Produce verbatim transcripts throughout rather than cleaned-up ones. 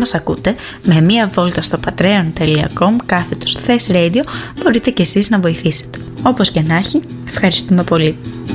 μας ακούτε, με μία βόλτα στο patreon τελεία com κάθετος Thess Radio μπορείτε και εσείς να βοηθήσετε. Όπως και να έχει, ευχαριστούμε πολύ.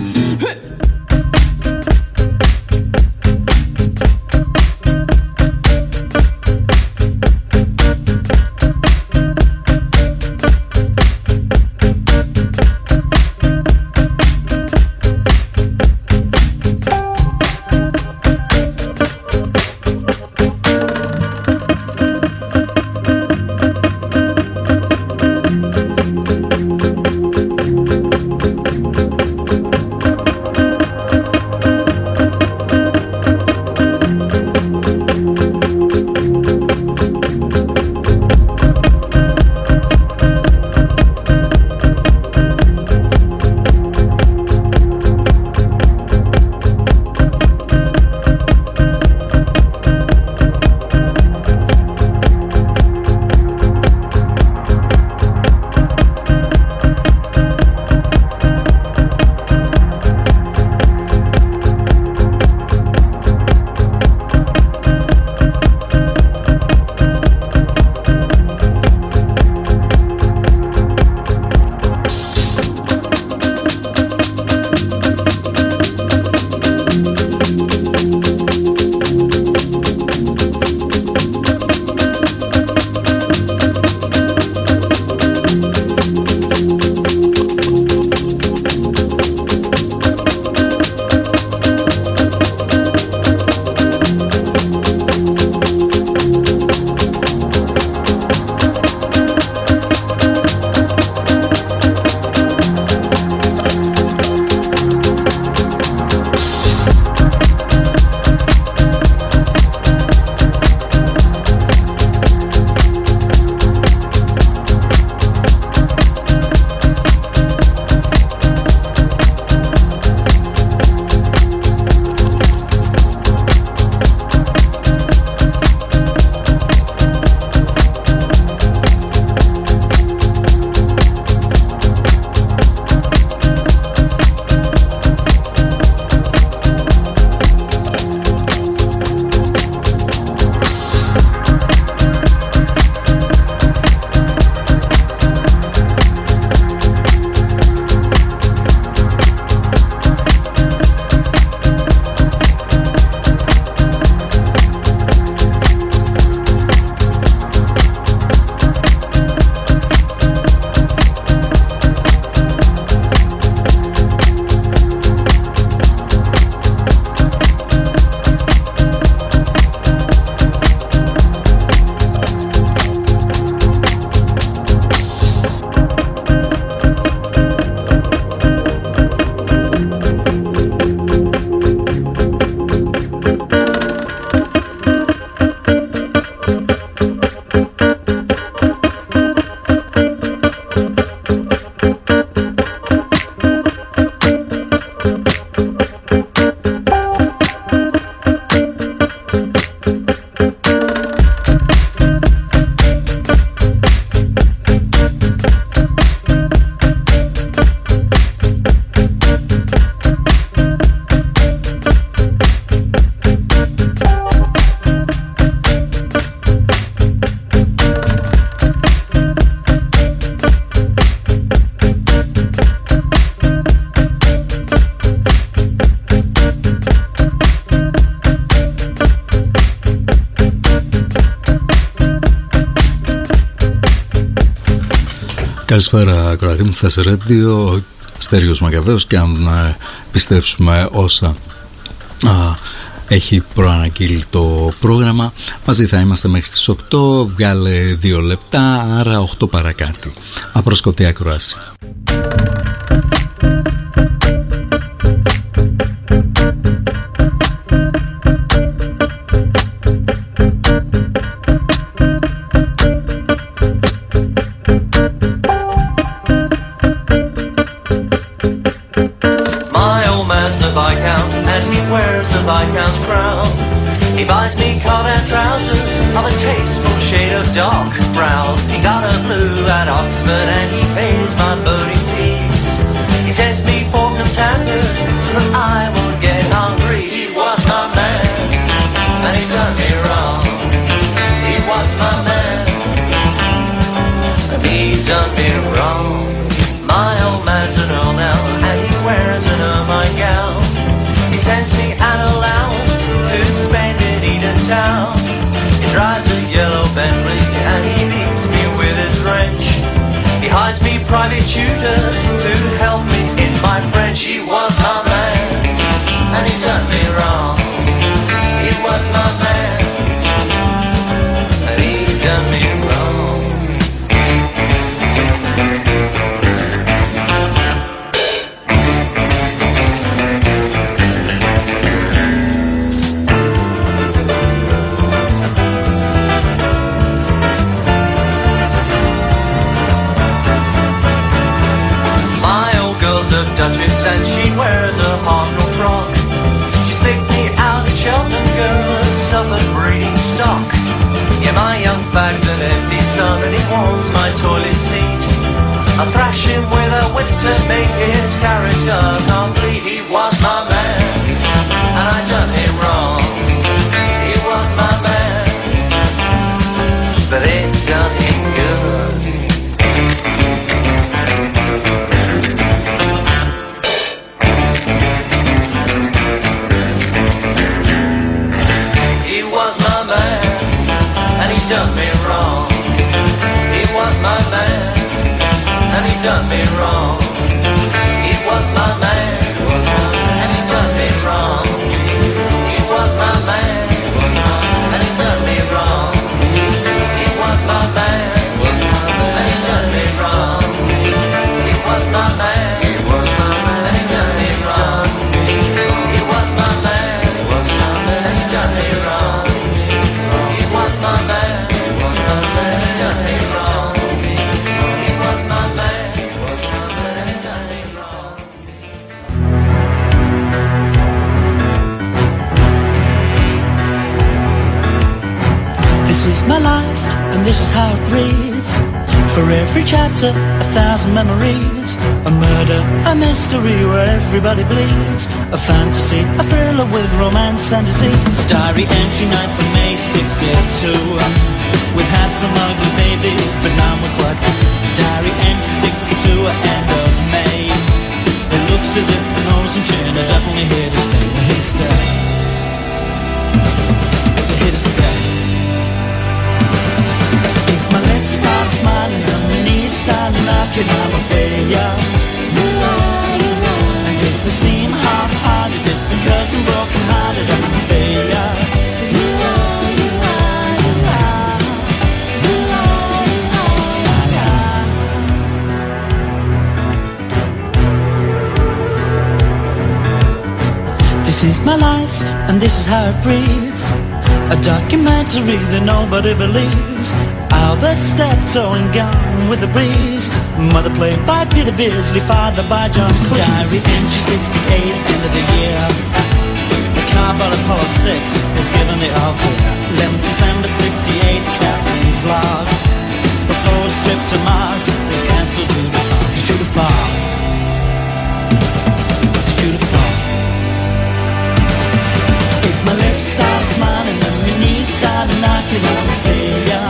Καλησπέρα ακροατή μου, Thess Radio, Στέριος Μακαβαίος, και αν ε, πιστέψουμε όσα α, έχει προαναγγείλει το πρόγραμμα, μαζί θα είμαστε μέχρι τις οκτώ, βγάλε δύο λεπτά, άρα οκτώ παρακάτω. Απροσκοπτή ακροάση. Dark brown, he got a blue at Oxford and he pays my boating fees. He sends me pork and tenders so that I won't get hungry. He was my man and he done me wrong. he was my man, and he done me wrong. My old man's an old now, and he wears an ermine gown. He sends me an allowance to spend in Eden Town. He drives a yellow Bentley and he beats me with his wrench. He hires me private tutors to help me in my French. He was my man, and he done me wrong. He was my man, and he done me wrong. Duchess and she wears a Hartnell frock. She's picked me out a Cheltenham girl of Suffolk breeding stock. Yeah, my young bag's an empty son and he wants my toilet seat. I thrash him with a whip to make his character complete. He was my man, and I done him wrong. He was my man, but it done him good. Done me wrong. He was my man, and he done me wrong. He was my man, and he done me wrong. He was my man, and he done me wrong. He was my man, and he done me wrong. He was my man, and he done me wrong. He was my man, and he done me wrong. He was my man. This is my life, and this is how it reads. For every chapter, a thousand memories. A murder, a mystery where everybody bleeds. A fantasy, a thriller with romance and disease. Diary entry ninth of May sixty-two. We've had some ugly babies, but now we're quite. Diary entry sixty-two, end of May. It looks as if the nose and chin are definitely here to stay. We're here to stay. We're here to stay. If my lips start smiling and my knees start knocking, I'm a failure. And if I seem half-hearted, it's because I'm broken-hearted. I'm a failure. This is my life, and this is how it breathes. A documentary that nobody believes. Albert Steptoe and Gone with the Breeze. Mother played by Peter Beardsley, father by John Cleese. Diary entry sixty-eight, end of the year. The cardboard Apollo six is given the all clear. eleventh December sixty-eight, captain's log. Proposed trip to Mars is cancelled due to fog. It's due to fog. It's due to fog. If my lips start smiling and my knees start knocking, I'm a failure.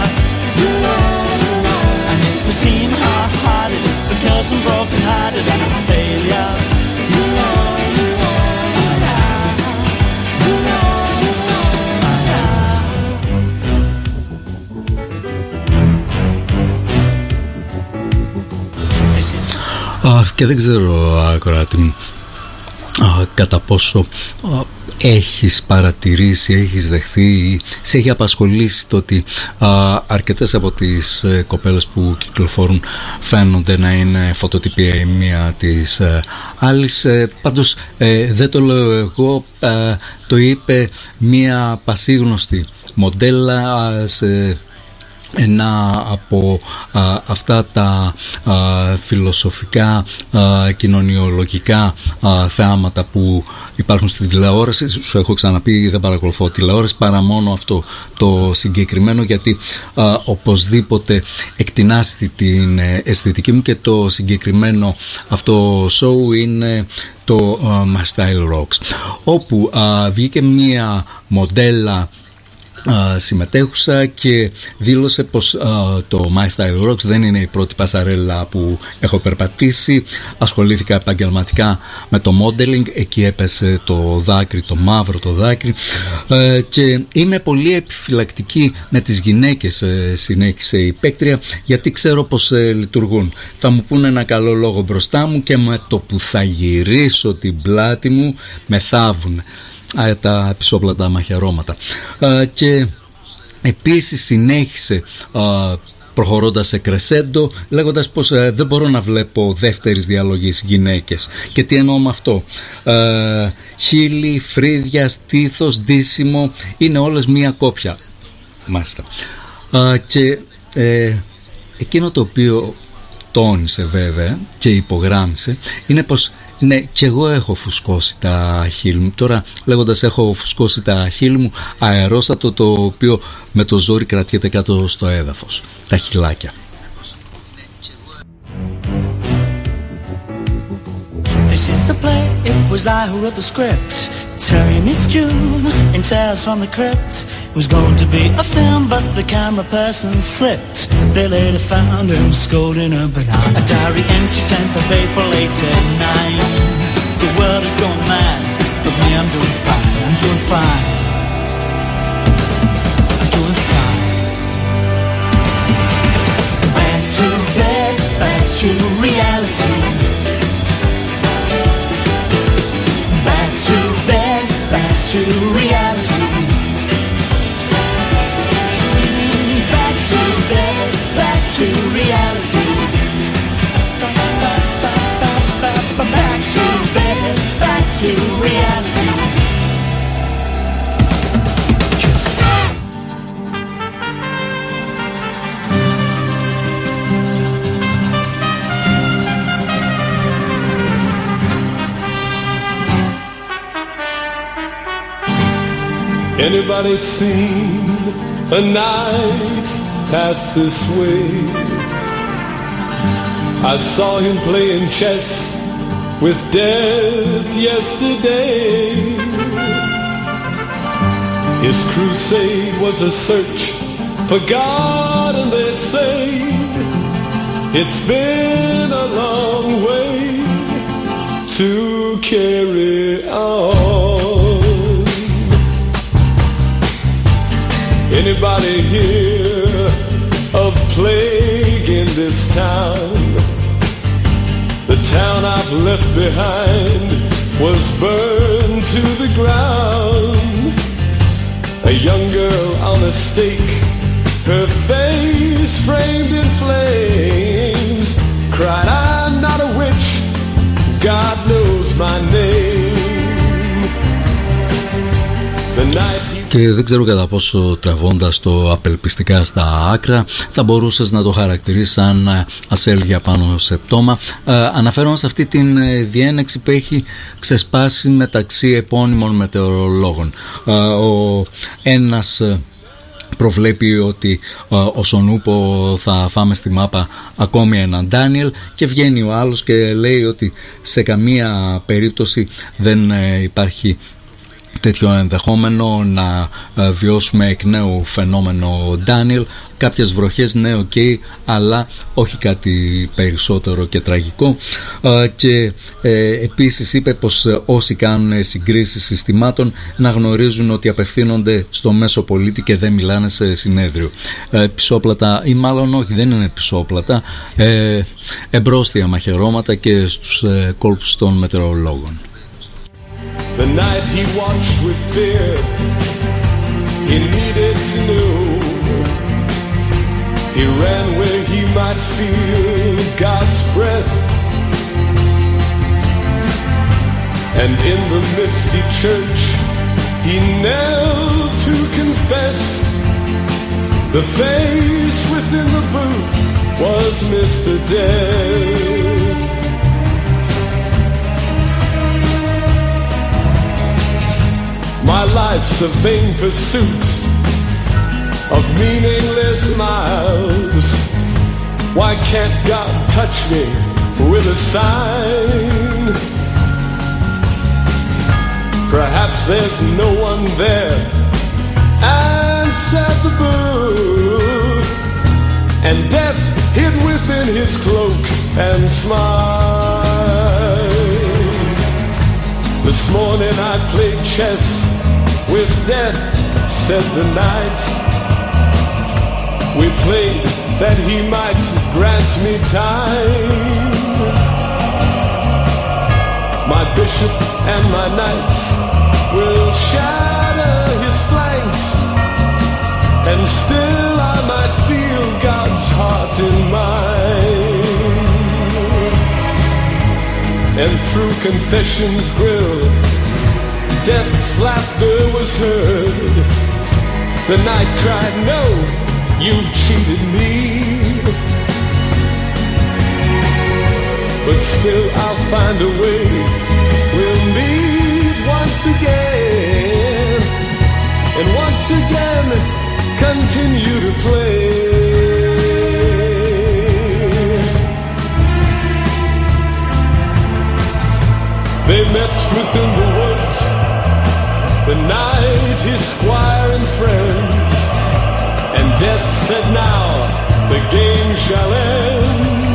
And if we seem half-hearted, it's because I'm broken-hearted. I'm a failure. Uh, και δεν ξέρω, ακροάτη, uh, κατά πόσο uh, έχεις παρατηρήσει, έχεις δεχθεί, σε έχει απασχολήσει το ότι uh, αρκετές από τις uh, κοπέλες που κυκλοφορούν φαίνονται να είναι φωτοτυπία η μία της uh, άλλης. Uh, πάντως uh, δεν το λέω εγώ, uh, το είπε μία πασίγνωστη μοντέλα σε ένα από α, αυτά τα α, φιλοσοφικά, α, κοινωνιολογικά α, θέματα που υπάρχουν στην τηλεόραση. Σου έχω ξαναπεί, δεν παρακολουθώ τηλεόραση παρά μόνο αυτό το συγκεκριμένο, γιατί α, οπωσδήποτε εκτινάσει την αισθητική μου, και το συγκεκριμένο αυτό show είναι το α, My Style Rocks, όπου α, βγήκε μία μοντέλα συμμετέχουσα και δήλωσε πως το My Style Rocks δεν είναι η πρώτη πασαρέλα που έχω περπατήσει. Ασχολήθηκα επαγγελματικά με το modeling, εκεί έπεσε το δάκρυ, το μαύρο το δάκρυ, και είμαι πολύ επιφυλακτική με τις γυναίκες, συνέχισε η παίκτρια, γιατί ξέρω πως λειτουργούν. Θα μου πούνε ένα καλό λόγο μπροστά μου και με το που θα γυρίσω την πλάτη μου με θάβουν τα πισόπλατα μαχαιρώματα. Και επίσης συνέχισε προχωρώντας σε κρεσέντο, λέγοντας πως ε, δεν μπορώ να βλέπω δεύτερης διαλογής γυναίκες. Και τι εννοώ με αυτό? Ε, χείλη, φρύδια, στήθος, ντύσιμο, είναι όλες μία κόπια. Μάλιστα. Ε, και ε, εκείνο το οποίο τόνισε βέβαια και υπογράμμισε είναι πως ναι, και εγώ έχω φουσκώσει τα χείλη μου. Τώρα λέγοντας έχω φουσκώσει τα χείλη μου, αερόστατο το οποίο με το ζόρι κρατιέται κάτω στο έδαφος. Τα χειλάκια. This is the play, it was I who wrote the script. Terry meets June in Tales from the Crypt. It was going to be a film, but the camera person slipped. They later found him scolding a banana. A diary entry, tenth of April eighty-nine. The world is going mad, but me, I'm doing fine. I'm doing fine. I'm doing fine. Back to bed, back to reality. To reality. Back to bed, back to reality. Back to bed, back to reality. Just anybody seen a night pass this way? I saw him playing chess with death yesterday. His crusade was a search for God, and they say it's been a long way to carry on. Anybody hear of plague in this town? The town I've left behind was burned to the ground. A young girl on a stake, her face framed in flames, cried, I'm not a witch, God knows my name. The night he... Και δεν ξέρω κατά πόσο τραβώντας το απελπιστικά στα άκρα θα μπορούσες να το χαρακτηρίσεις σαν ασέλγεια πάνω σε πτώμα. Ε, αναφέρομαι σε αυτή την διένεξη που έχει ξεσπάσει μεταξύ επώνυμων μετεωρολόγων. Ε, ο ένας προβλέπει ότι ε, ο Σονούπο θα φάμε στη μάπα ακόμη έναν Ντάνιελ, και βγαίνει ο άλλος και λέει ότι σε καμία περίπτωση δεν ε, υπάρχει τέτοιο ενδεχόμενο να βιώσουμε εκ νέου φαινόμενο Ντάνιελ. Κάποιες βροχές, ναι, οκ, okay, αλλά όχι κάτι περισσότερο και τραγικό. Και ε, επίσης είπε πως όσοι κάνουν συγκρίσεις συστημάτων να γνωρίζουν ότι απευθύνονται στο μέσο πολίτη και δεν μιλάνε σε συνέδριο. Ε, πισόπλατα, ή μάλλον όχι, δεν είναι πισόπλατα, ε, εμπρόστια μαχαιρώματα και στους ε, κόλπους των μετεωρολόγων. The night he watched with fear, he needed to know. He ran where he might feel God's breath. And in the misty church, he knelt to confess. The face within the booth was Mister Death. My life's a vain pursuit of meaningless miles. Why can't God touch me with a sign? Perhaps there's no one there and death hid within his cloak and smiled. This morning I played chess with death, said the night. We played that he might grant me time. My bishop and my knights will shatter his flanks, and still I might feel God's heart in mine. And through confession's grill, death's laughter was heard. The night cried, no, you've cheated me. But still I'll find a way. We'll meet once again, and once again continue to play. They met within the woods, the knight, his squire and friends, and death said, now the game shall end.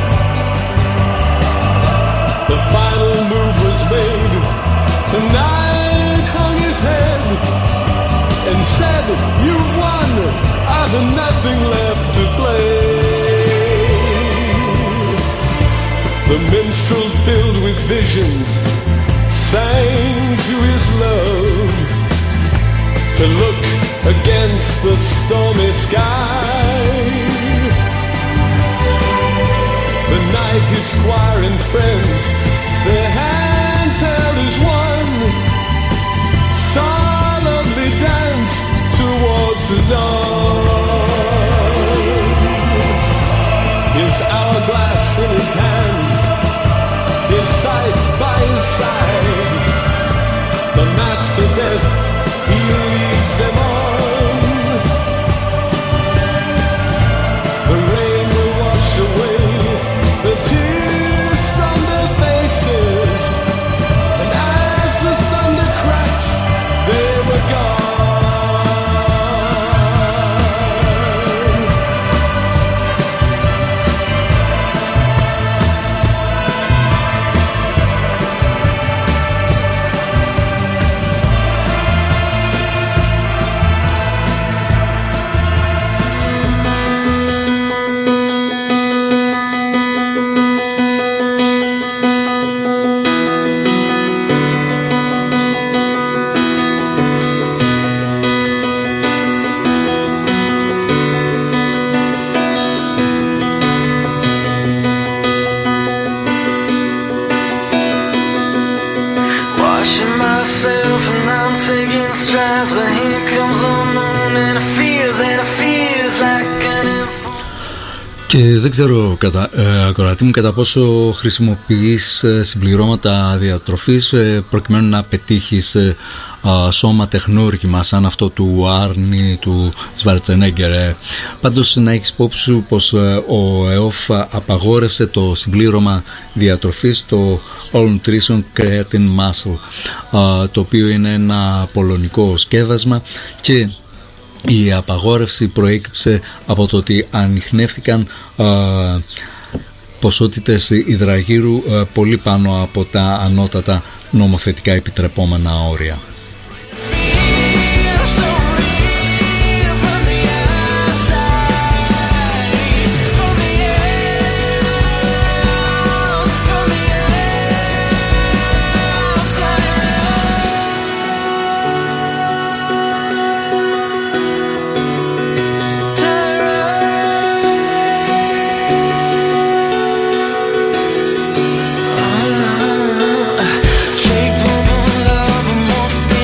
The final move was made. The knight hung his head and said, you've won, I've nothing left to play. The minstrel, filled with visions, sang to his love to look against the stormy sky. The knight, his squire and friends, their hands held as one, solemnly danced towards the dawn. His hourglass in his hand, his scythe by his side, the master death, he leads them on. The rain will wash away the tears from their faces, and as the thunder cracked, they were gone. Και δεν ξέρω, κατα, ε, ακροατή μου, κατά πόσο χρησιμοποιείς ε, συμπληρώματα διατροφής ε, προκειμένου να πετύχεις ε, ε, σώμα τεχνούργημα σαν αυτό του Άρνη, του Σβαρτσενέγκερ. Ε. Πάντως να έχεις υπόψη σου πως ε, ο ΕΟΦ απαγόρευσε το συμπλήρωμα διατροφής, το All Nutrition Creatine Muscle, ε, το οποίο είναι ένα πολωνικό σκεύασμα, και η απαγόρευση προέκυψε από το ότι ανιχνεύτηκαν α, ποσότητες υδραγύρου α, πολύ πάνω από τα ανώτατα νομοθετικά επιτρεπόμενα όρια. Capable of most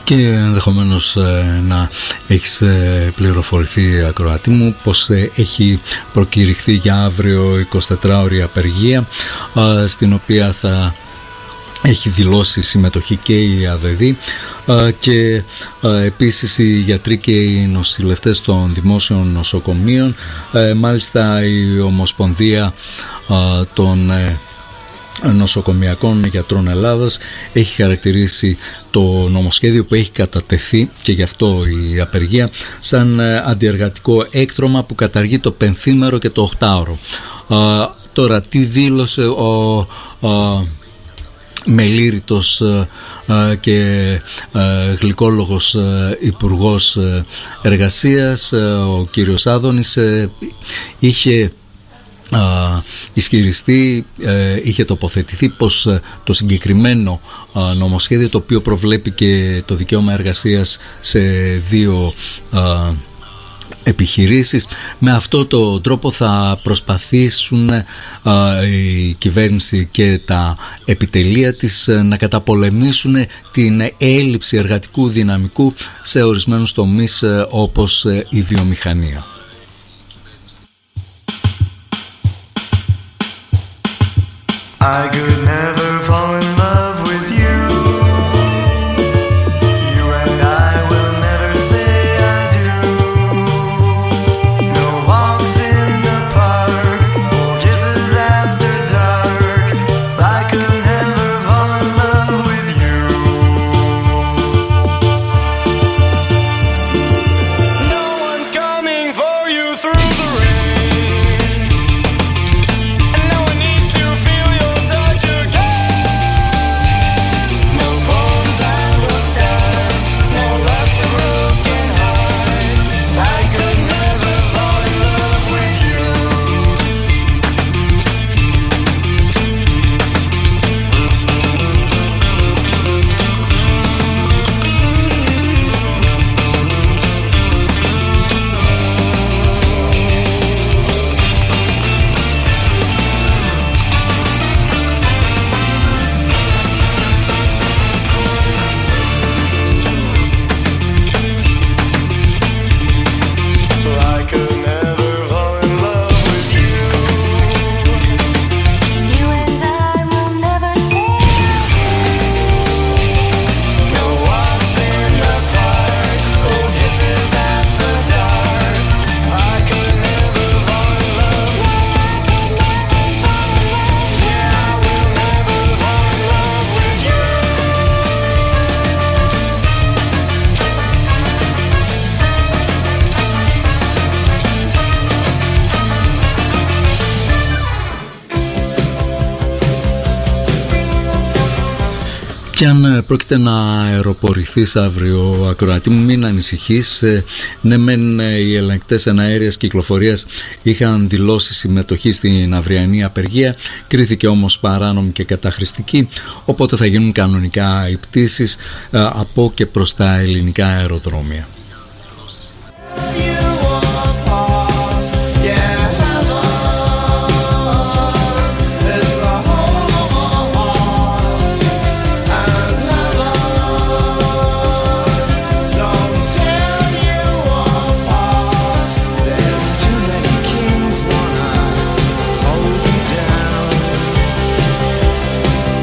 Και ενδεχομένως ε, να έχεις ε, πληροφορηθεί, ακροατή μου, πως ε, έχει προκηρυχθεί για αύριο εικοσιτετράωρη απεργία, ε, στην οποία θα έχει δηλώσει συμμετοχή και η ΑΔΔ ε, και ε, επίσης οι γιατροί και οι νοσηλευτές των δημόσιων νοσοκομείων. Ε, μάλιστα η Ομοσπονδία ε, των ε, Νοσοκομιακών Γιατρών Ελλάδας έχει χαρακτηρίσει το νομοσχέδιο που έχει κατατεθεί, και γι' αυτό η απεργία, σαν αντιεργατικό έκτρωμα που καταργεί το πενθήμερο και το οχτάωρο. Α, τώρα τι δήλωσε ο α, μελήρητος α, και α, γλυκόλογος α, Υπουργός Εργασίας, α, ο κύριος Άδωνης, α, είχε Uh, ισχυριστεί, uh, είχε τοποθετηθεί πως uh, το συγκεκριμένο uh, νομοσχέδιο, το οποίο προβλέπει και το δικαίωμα εργασίας σε δύο uh, επιχειρήσεις, με αυτό το τρόπο θα προσπαθήσουν uh, η κυβέρνηση και τα επιτελεία της uh, να καταπολεμήσουν την έλλειψη εργατικού δυναμικού σε ορισμένους τομείς uh, όπως uh, η βιομηχανία. I could never fall in love with you. You and I will never say I do. No walks in the park, or kisses after dark. I could never fall in love with you. No one's coming for you through the rain, and no one needs to feel your Και αν πρόκειται να αεροπορηθείς αύριο, ακροατή μου, μην ανησυχείς. Ναι, μεν οι ελεγκτές εναέριας κυκλοφορίας είχαν δηλώσει συμμετοχή στην αυριανή απεργία, κρίθηκε όμως παράνομη και καταχρηστική, οπότε θα γίνουν κανονικά οι πτήσεις από και προς τα ελληνικά αεροδρόμια.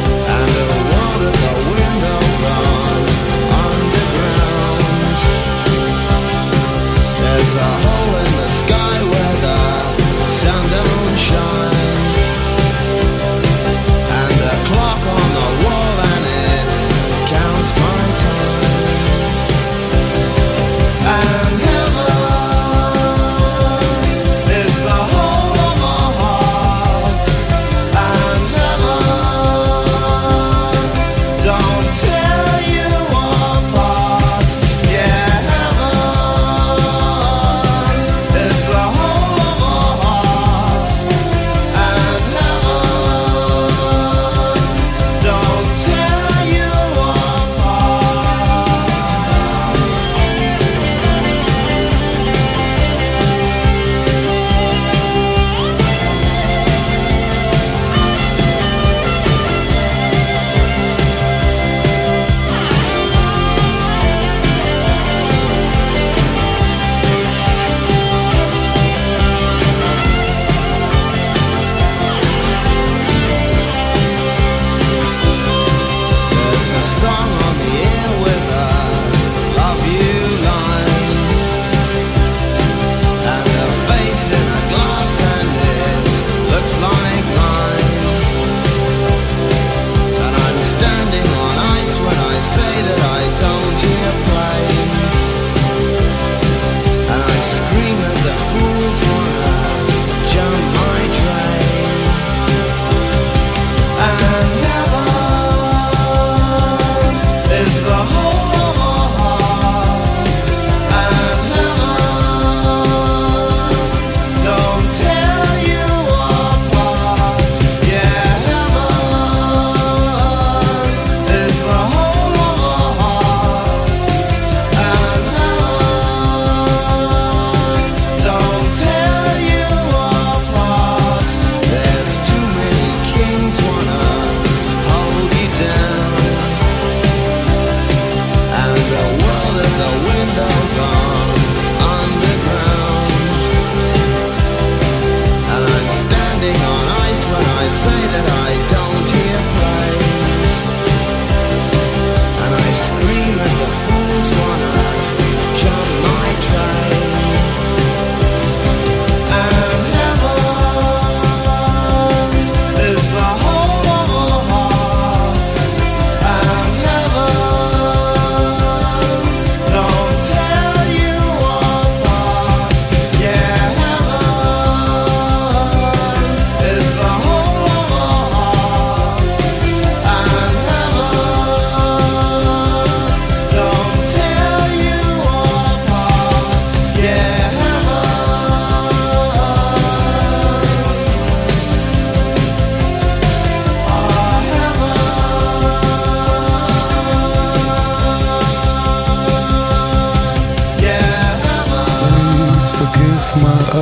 Underground.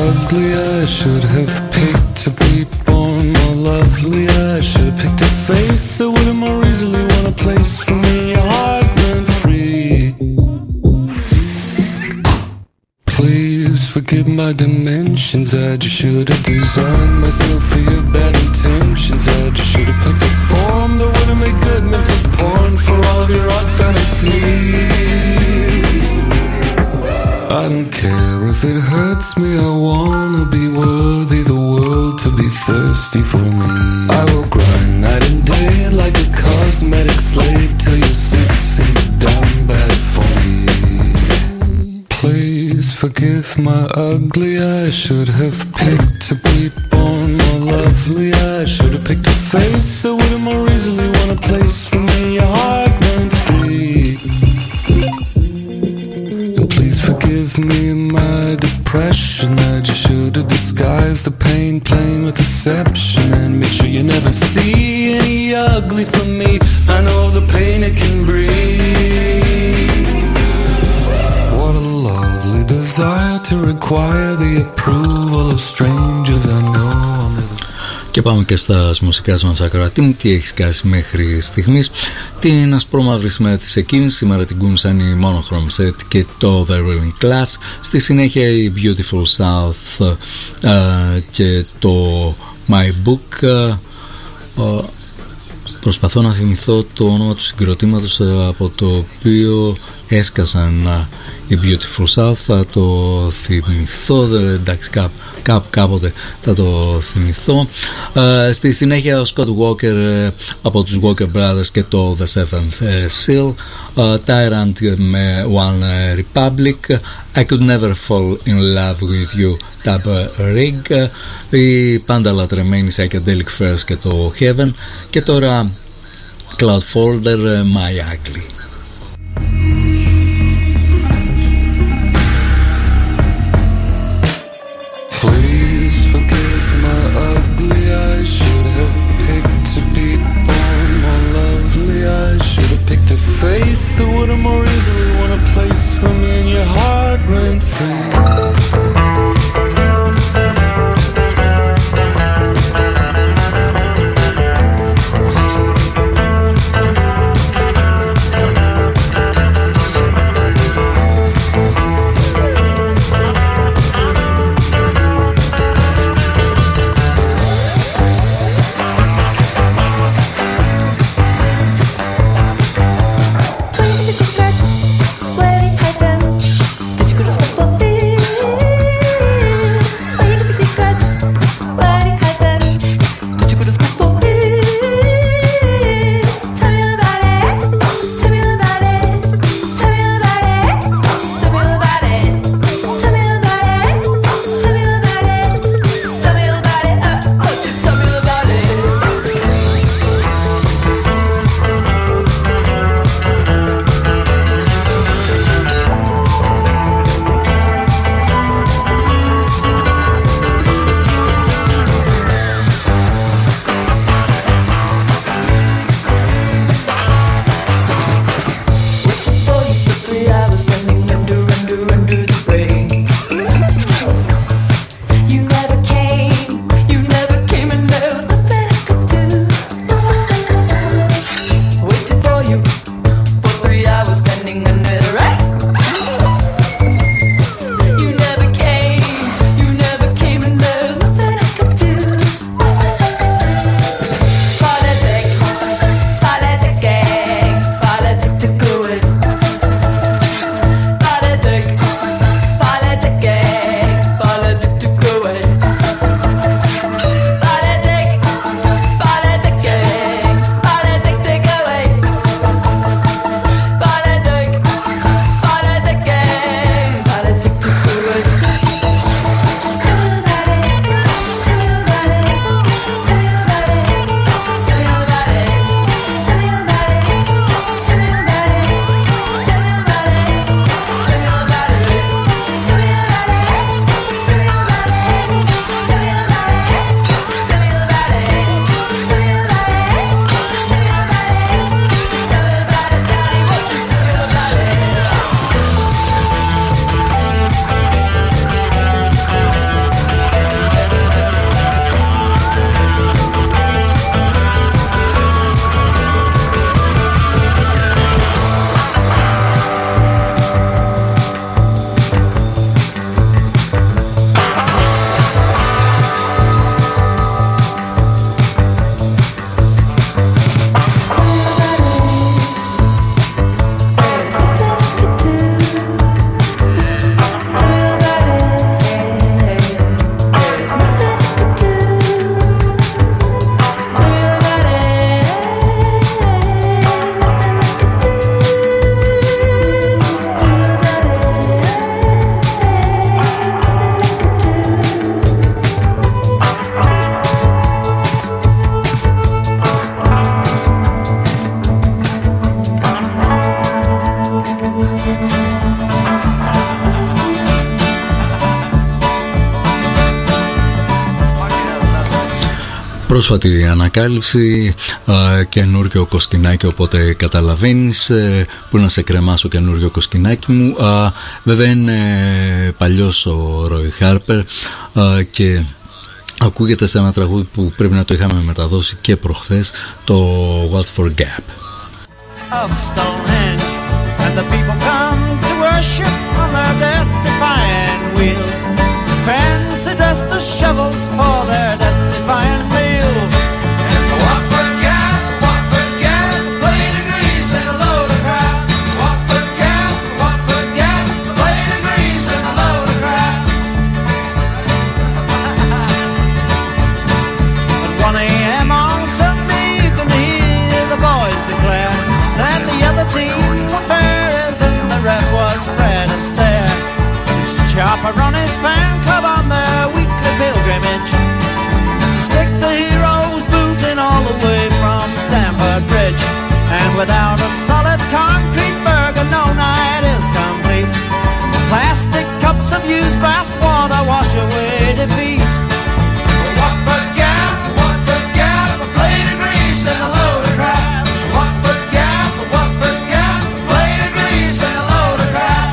ugly. I should have picked to be born more lovely. I should have picked a face that would have more easily won a place for me. Your heart went free. Please forgive my dimensions. I just should have designed myself for your bad intentions. I just should have picked a form that would have made good mental porn for all of your odd fantasies. I don't care if it hurts me. I wanna be worthy, the world to be thirsty for me. I will grind night and day like a cosmetic slave till you're six feet down bad for me. Please forgive my ugly. I should have picked to be born more lovely. I should have picked a face that would have more easily won a place for me. Your heart went free. And please forgive me my depression. I just should have disguised the pain, playing with deception, and made sure you never see any ugly from me. I know the pain it can breed. What a lovely desire to require the approval of strangers I know I'll never. Και πάμε και στα μουσικά μας, ακροατή μου. Τι έχεις κάνει μέχρι στιγμής? Την ασπρόμαυρη σημαία της εκείνης. Σήμερα την κούνησαν η Monochrome Set και το The Ruling Class. Στη συνέχεια η Beautiful South uh, και το My Book. uh, Προσπαθώ να θυμηθώ το όνομα του συγκροτήματος από το οποίο έσκασαν η Beautiful South. Θα το θυμηθώ, εντάξει, κάπου Κάπου κάποτε θα το θυμηθώ. Uh, στη συνέχεια ο Scott Walker uh, από τους Walker Brothers και το The Seventh uh, Seal. uh, Tyrant με One Republic. I Could Never Fall In Love With You, Tab Rig. uh, η πάντα λατρεμένη Psychedelic First και το Heaven. Και τώρα Cloud Folder, uh, My Ugly. Please forgive my ugly. I should have picked to be born more lovely. I should have picked a face that would have more easily won a place for me, and your heart went free. Πρόσφατη ανακάλυψη, καινούργιο κοσκινάκι, οπότε καταλαβαίνεις που να σε κρεμάσω καινούργιο κοσκινάκι μου. Βέβαια είναι παλιός ο Ρόι Χάρπερ και ακούγεται σε ένα τραγούδι που πρέπει να το είχαμε μεταδώσει και προχθές, το What for Gap. Of Stonehenge, and the people come to worship on their death-defying wheels. Fancy dust the shovels for their death-defying wheels. And so what for Gap, what for Gap, a blade of grease and a load of crap. What for Gap, what for Gap, a blade of grease and a load of crap. At one a.m. on Sunday you can hear the boys declare that the other team were fairers and the ref was Fred Astaire. Used to chopper on his fan club on their weekly pilgrimage to stick the heroes' boots in all the way from Stamford Bridge. And without a solid concrete burger, no night is complete. Plastic cups of used bath water wash away defeat. What for Gap, what for Gap, a blade of grease and a load of crap. What for Gap, what for Gap, a blade of grease and a load of crap.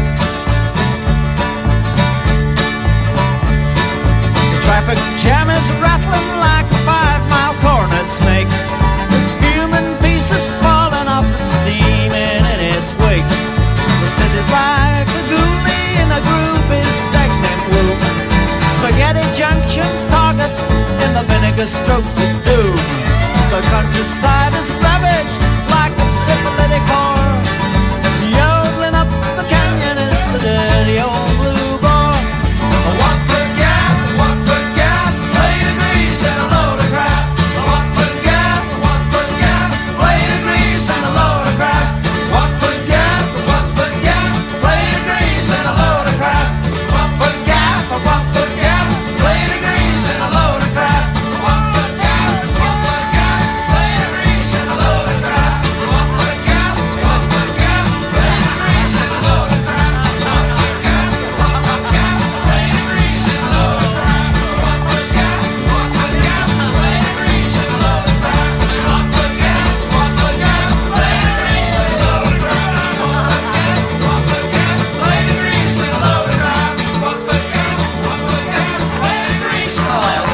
The traffic jam is rattling like a five-mile cornered snake. The human pieces falling off and steaming in its wake. The city's like a goonie in a groupie stagnant whoop. Spaghetti junctions, targets in the vinegar strokes of doom. The countryside is ravaged like a syphilitic whore. Yodeling up the canyon is the dirty old blue boar. What for Gap, what for Gap, blade of grease and a load of crap. What for Gap, what for Gap, blade of grease and a load of crap. What for Gap, what for Gap, blade of grease and a load of crap. What for Gap, what for Gap, blade of grease and a load of crap. What for Gap, what for Gap, blade of grease and a load of crap. What for Gap, what for Gap, blade of grease and a load of crap. What for Gap, what for Gap, blade of grease and a load of crap. What for Gap, what for Gap, blade of grease and a load of crap. What for Gap, what for Gap, blade of grease and a load of crap. What for Gap, what for Gap, blade of grease and a load of crap. What for Gap, what for Gap, blade of grease and a load of crap.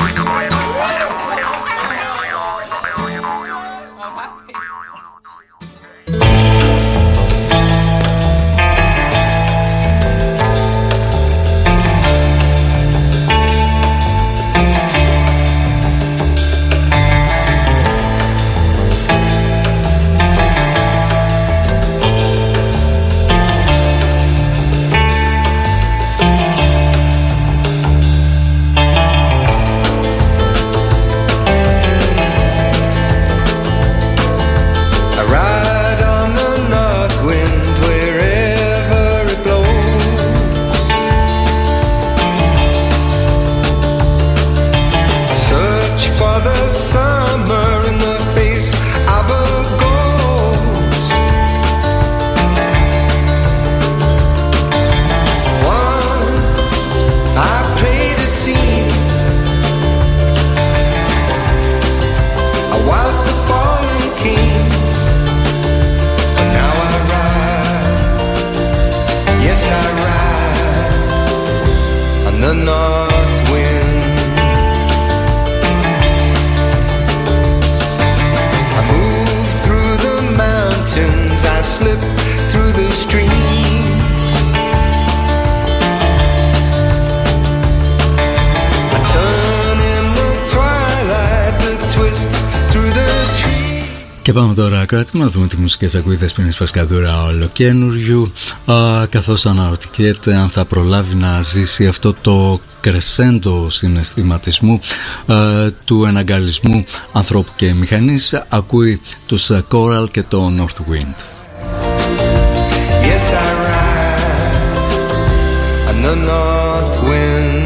I ride on the north wind wherever it blows. I search for the summer in the face of a ghost. Once I played a scene. I was the fallen king. But now I ride, yes I ride on the north wind. I move through the mountains, I slip through the streams. I turn in the twilight, the twists through the trees. Και πάμε τώρα κράτη να δούμε τι μουσικές ακούει η Δεσποινής Φασκαδούρα ολοκένουργιου, καθώς αναρωτιέται αν θα προλάβει να ζήσει αυτό το κρεσέντο συναισθηματισμού α, του εναγκαλισμού ανθρώπου και μηχανής. Ακούει τους Coral και το North Wind. Yes, I ride on the north wind.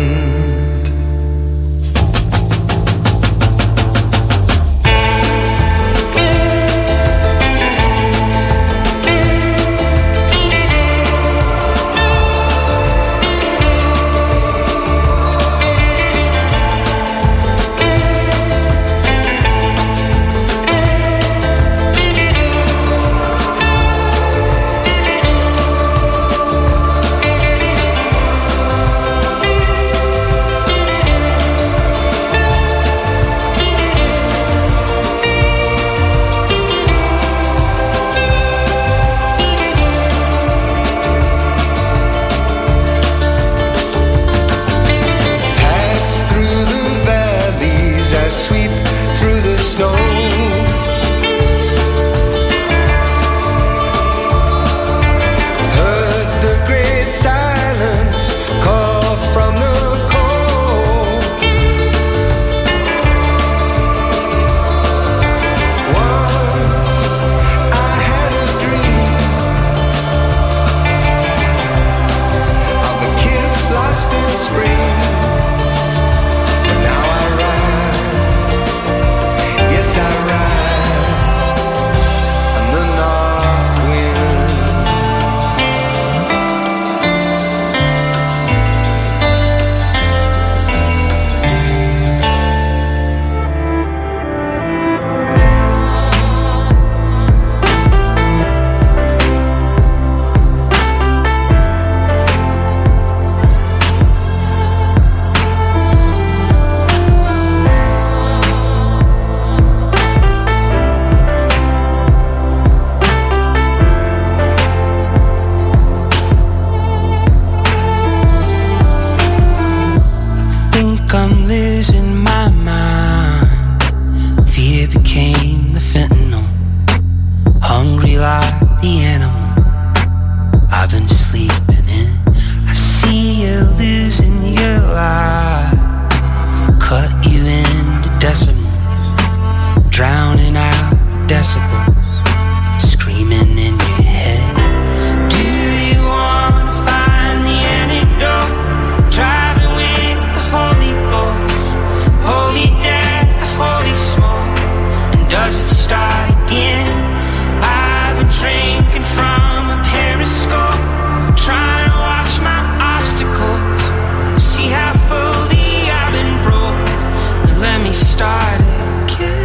became the fentanyl, hungry like the animal I've been sleeping in. I see you losing your life, cut you into decimals, drowning out the decibels, screaming in your head. Do you wanna find the antidote? Driving with the Holy Ghost, holy death, the holy smoke. And does it start again? I've been drinking from a periscope, trying to watch my obstacles, see how fully I've been broke. Let me start again.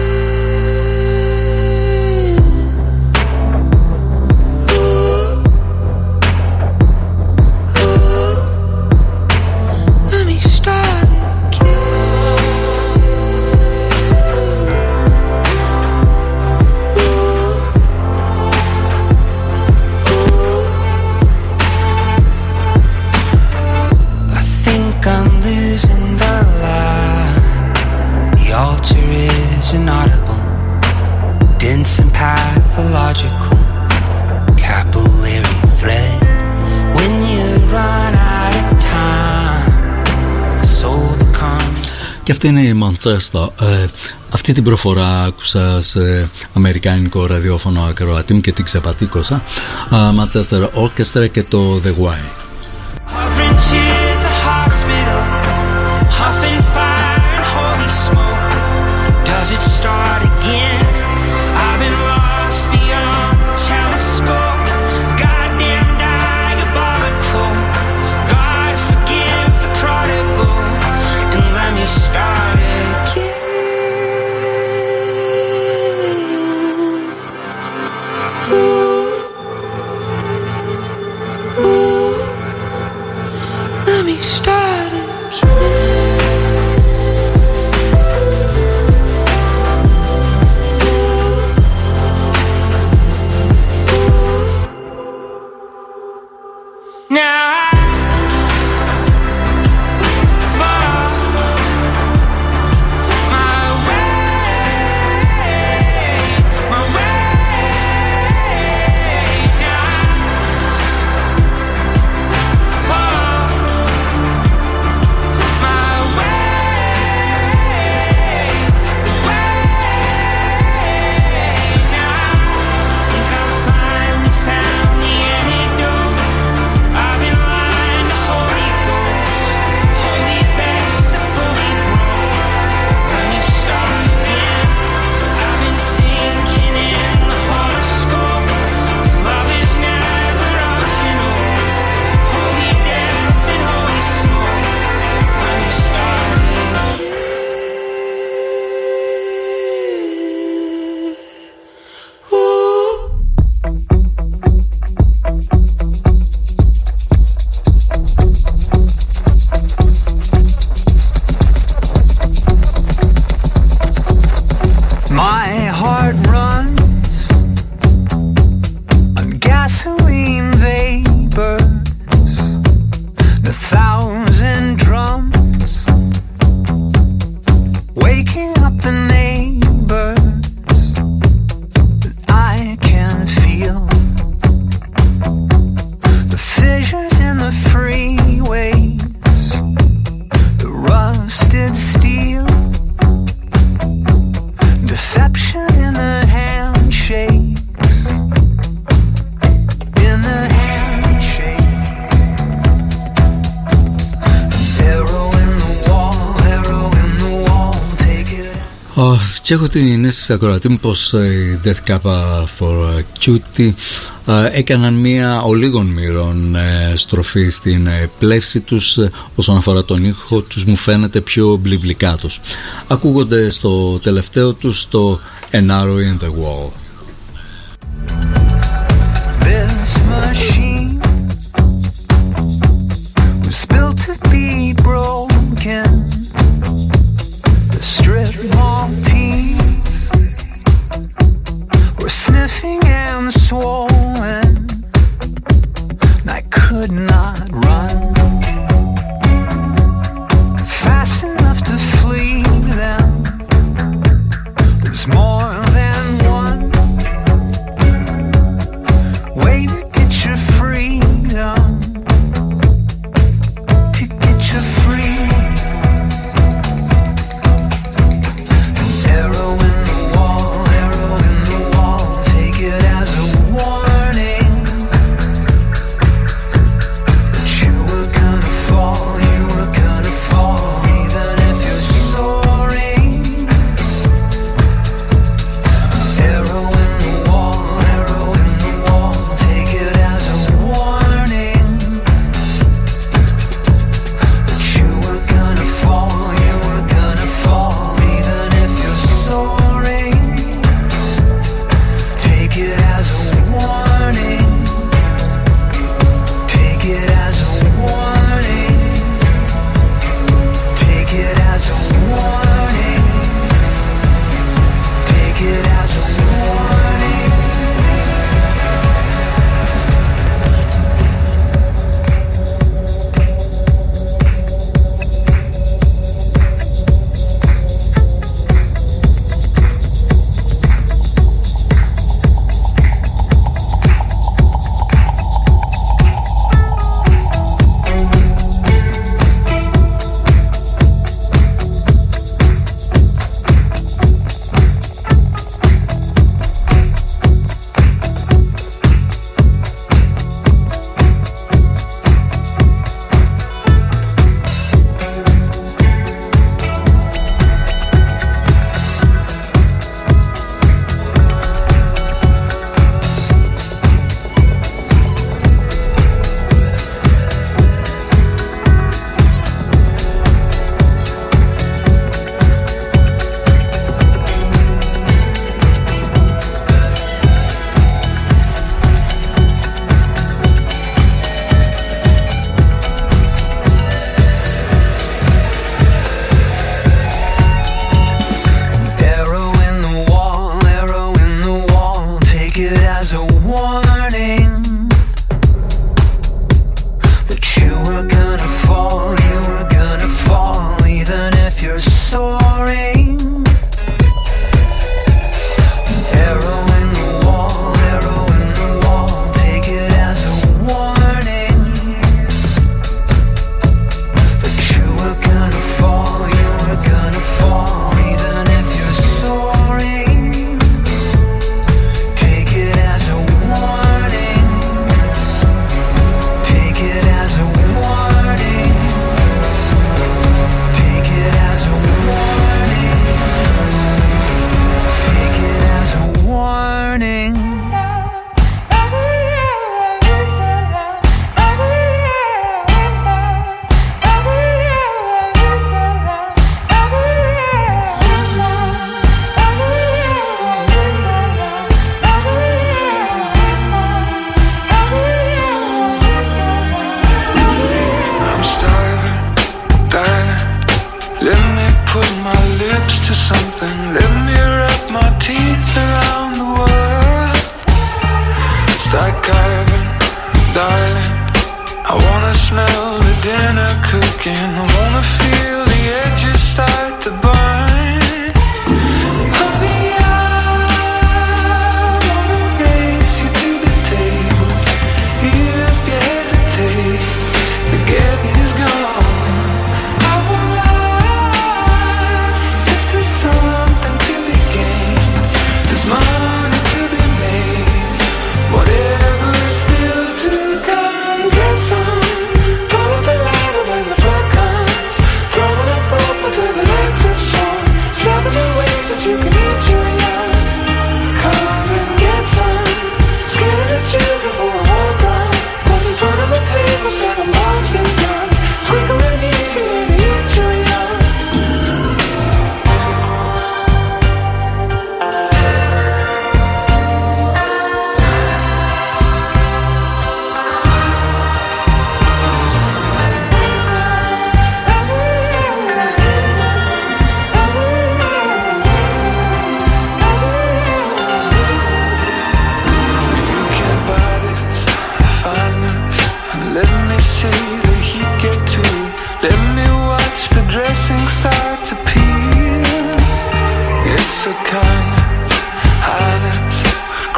Inaudible, dense and pathological, capillary thread. When you run out of time, the soul becomes. Και αυτή είναι η Manchester. Ε, αυτή την προφορά άκουσα σε αμερικάνικο ραδιόφωνο ακροατή μου και την ξεπατήκωσα. Uh, Manchester Orchestra και το The Why. Hovering to the hospital, huffing fire and holy smoke. Does it start again? I've been lost beyond the telescope. Goddamn diabolical. God forgive the prodigal and let me start again. Ooh. Ooh. Let me start again. Και έχω την αίσθηση ακροατή μου πως οι Death Kappa for Cutie έκαναν μία ολίγων μοίρων στροφή στην πλεύση τους. Όσον αφορά τον ήχο τους μου φαίνεται πιο μπλιμπλικάτος. Ακούγονται στο τελευταίο τους το An Arrow in the Wall. This machine was built to be broken. The strip mall teeth were sniffing and swollen. I could not run fast enough to flee them. There's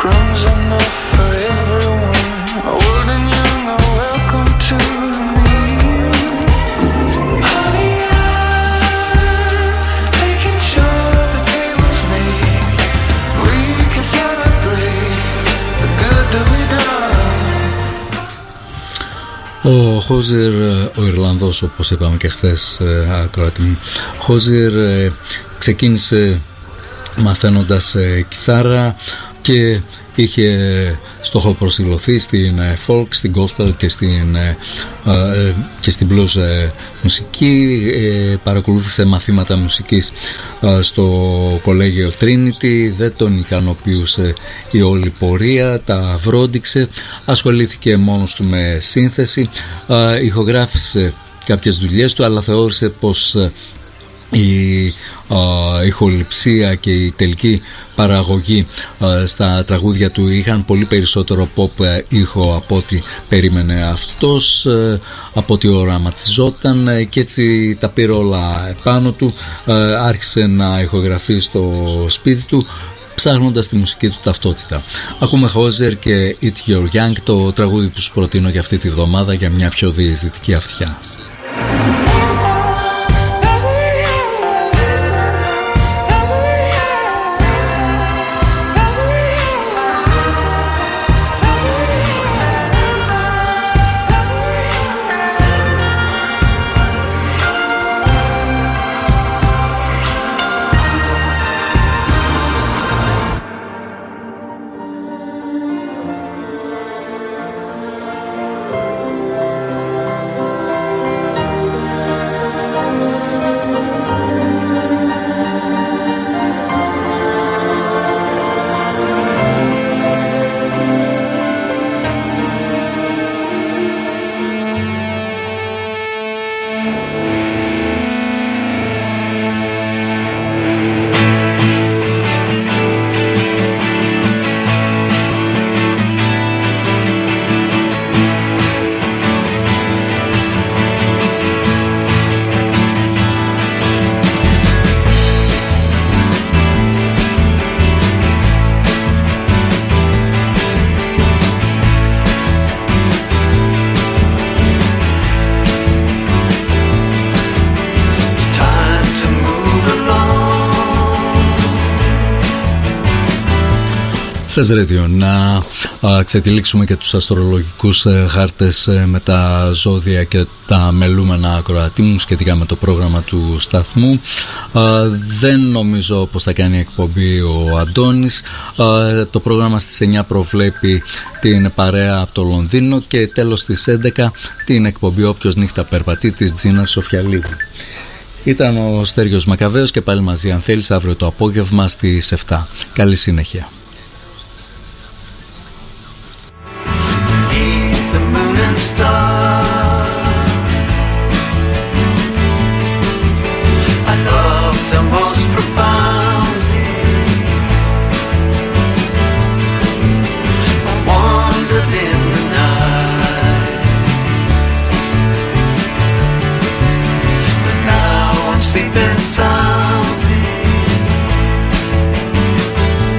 crumbs enough for everyone. Old and young are welcome to the meal. Honey, I'm making sure the table's made. We can celebrate the good that we done. Ο Χόζερ, ο Ιρλανδός, όπως είπαμε και χθες, ακροάτη μου, Χόζερ ξεκίνησε μαθαίνοντας κιθάρα και είχε στόχο προσιλωθεί στην folk, στην gospel και στην, και στην blues μουσική. Παρακολούθησε μαθήματα μουσικής στο κολέγιο Trinity, δεν τον ικανοποιούσε η όλη πορεία, τα βρόντιξε, ασχολήθηκε μόνος του με σύνθεση, ηχογράφησε κάποιες δουλειές του, αλλά θεώρησε πως η uh, ηχοληψία και η τελική παραγωγή uh, στα τραγούδια του είχαν πολύ περισσότερο pop ήχο από ό,τι περίμενε αυτός, uh, από ό,τι οραματιζόταν, uh, και έτσι τα πήρε όλα επάνω του, uh, άρχισε να ηχογραφεί στο σπίτι του, ψάχνοντας τη μουσική του ταυτότητα. Ακούμε Χόζερ και Eat Your Young, το τραγούδι που σου προτείνω για αυτή τη βδομάδα για μια πιο διαισθητική αυτιά. Θες Radio, να α, ξετυλίξουμε και τους αστρολογικούς ε, χάρτες ε, με τα ζώδια και τα μελούμενα ακροατή μου σχετικά με το πρόγραμμα του σταθμού. Α, δεν νομίζω πως θα κάνει εκπομπή ο Αντώνης. Α, το πρόγραμμα στις εννιά προβλέπει την παρέα από το Λονδίνο και τέλος στις έντεκα την εκπομπή Όποιος νύχτα περπατεί της Τζίνας Σοφιαλίδη. Ήταν ο Στέργιος Μακαβαίος και πάλι μαζί αν θέλεις αύριο το απόγευμα στις επτά. Καλή συνέχεια.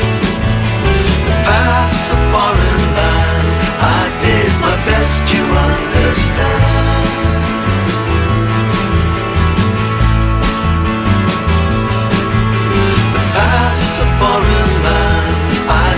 You